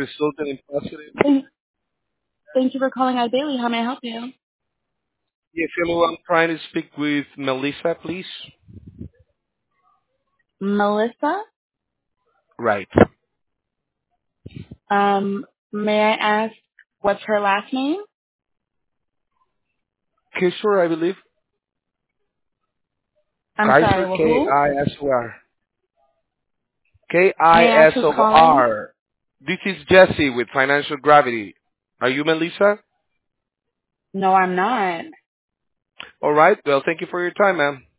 resulting in positive. Thank, thank you for calling iDaily. How may I help you? Yes, hello. I'm trying to speak with Melissa, please. Melissa? Right. May I ask what's her last name? Kishore, I believe. I'm sorry, Kaiser, well, who? K-I-S-O-R. May I ask who's calling? K-I-S-O-R. This is Jesse with Financial Gravity. Are you Melissa? No, I'm not. All right. Well, thank you for your time, ma'am.